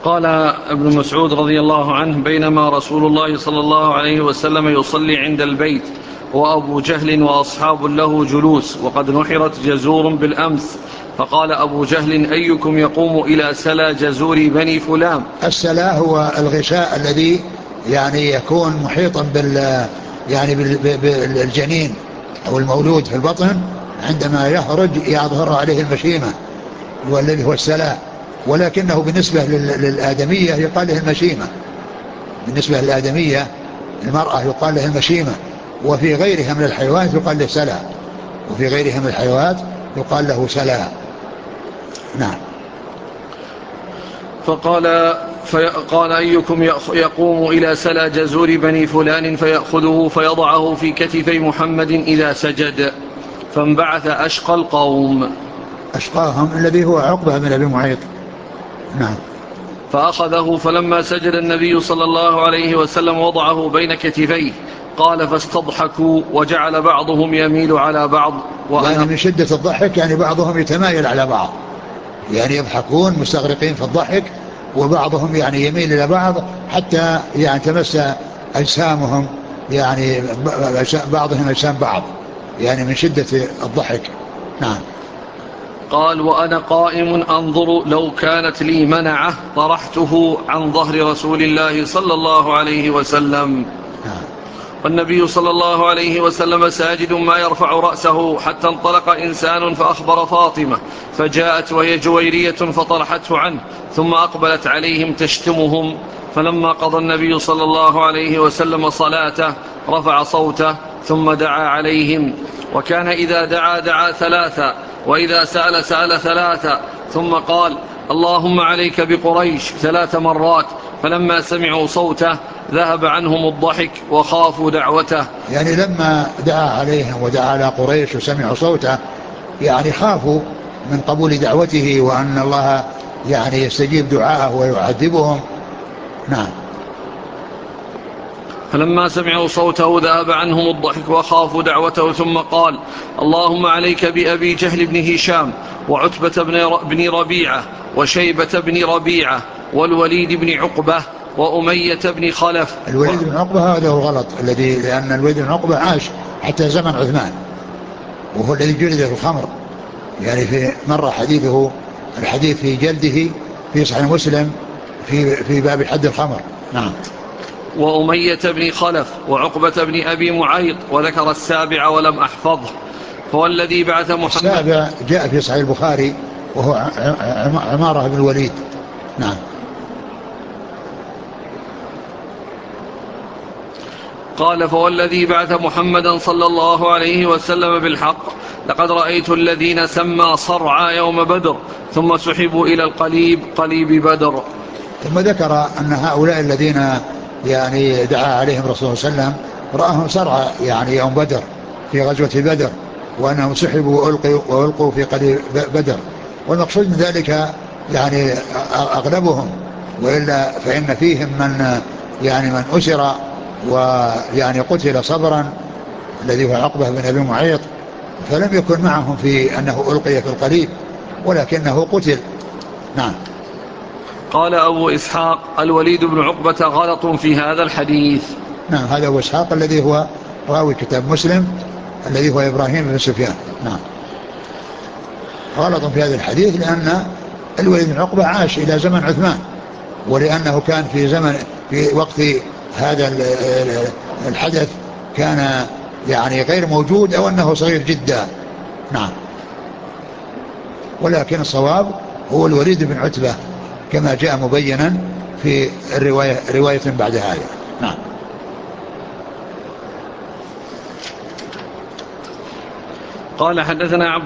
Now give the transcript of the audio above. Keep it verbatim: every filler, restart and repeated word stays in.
قال ابن مسعود رضي الله عنه: بينما رسول الله صلى الله عليه وسلم يصلي عند البيت وأبو جهل وأصحاب له جلوس وقد نحرت جزور بالأمس، فقال أبو جهل: أيكم يقوم إلى سلى جزور بني فلان؟ السلا هو الغشاء الذي يعني يكون محيطا بال يعني بالجنين أو المولود في البطن، عندما يخرج يظهر عليه المشيمة والذي هو السلا، ولكنه بالنسبة للآدمية يقال له المشيمة. بالنسبة للآدمية المرأة يقال له المشيمة، وفي غيرها من الحيوانات يقال له سلا، وفي غيرها من الحيوانات يقال له سلا. نعم. فقال فقال: أيكم يقوم إلى سلى جزور بني فلان فيأخذه فيضعه في كتفي محمد إذا سجد؟ فانبعث أشقى القوم. أشقاهم الذي هو عقبة بن أبي معيط. نعم. فأخذه فلما سجد النبي صلى الله عليه وسلم وضعه بين كتفيه. قال: فاستضحكوا وجعل بعضهم يميل على بعض وأنا يعني من شدة الضحك يعني بعضهم يتمايل على بعض، يعني يضحكون مستغرقين في الضحك، وبعضهم يعني يميل إلى بعض حتى يعني تمس أجسامهم، يعني بعضهم أجسام بعض، يعني من شدة الضحك. نعم. قال: وأنا قائم أنظر لو كانت لي منعة طرحته عن ظهر رسول الله صلى الله عليه وسلم. نعم. والنبي صلى الله عليه وسلم ساجد ما يرفع رأسه، حتى انطلق إنسان فأخبر فاطمة، فجاءت وهي جويرية فطرحته عنه، ثم أقبلت عليهم تشتمهم. فلما قضى النبي صلى الله عليه وسلم صلاته رفع صوته ثم دعا عليهم، وكان إذا دعا دعا ثلاثا، وإذا سأل سأل ثلاثا، ثم قال: اللهم عليك بقريش ثلاث مرات. فلما سمعوا صوته ذهب عنهم الضحك وخافوا دعوته. يعني لما دعا عليهم ودعا على قريش وسمعوا صوته يعني خافوا من قبول دعوته، وأن الله يعني يستجيب دعاءه ويعذبهم. نعم. فلما سمعوا صوته ذهب عنهم الضحك وخافوا دعوته، ثم قال: اللهم عليك بأبي جهل بن هشام وعتبة بن ربيعة وشيبة بن ربيعة والوليد بن عقبة وأمية بن خلف. الوليد بن عقبة هذا هو الغلط الذي، لأن الوليد بن عقبة عاش حتى زمن عثمان، وهو الذي جلد في الخمر، يعني في مرة حديثه الحديث في جلده في صحيح مسلم في في باب حد الخمر. نعم. وأمية بن خلف وعقبة بن أبي معيط، وذكر السابع ولم أحفظه. فوالذي بعث محمد. السابع جاء في صحيح البخاري وهو عمارة بن الوليد. نعم. قال: فوالذي بعث محمدا صلى الله عليه وسلم بالحق لقد رأيت الذين سمى صرعى يوم بدر ثم سحبوا إلى القليب قليب بدر. ثم ذكر أن هؤلاء الذين يعني دعا عليهم رسول صلى الله عليه وسلم رآهم صرعى يعني يوم بدر في غزوة بدر، وأنهم سحبوا وألقوا, وألقوا في قليب بدر، والمقصود من ذلك يعني أغلبهم، وإلا فإن فيهم من يعني من أسر ويعني قتل صبرا الذي هو عقبة بن أبي معيط، فلم يكن معهم في أنه ألقي في القليب ولكنه قتل. نعم. قال أبو إسحاق: الوليد بن عقبة غلط في هذا الحديث. نعم. هذا هو إسحاق الذي هو راوي كتاب مسلم الذي هو إبراهيم بن سفيان. نعم. غلط في هذا الحديث لأن الوليد بن عقبة عاش إلى زمن عثمان، ولأنه كان في زمن في وقت هذا الحدث كان يعني غير موجود أو أنه صغير جدا. نعم. ولكن الصواب هو الوليد بن عتبة كما جاء مبينا في الرواية رواية بعد هذا. نعم. قال: حدثنا عبد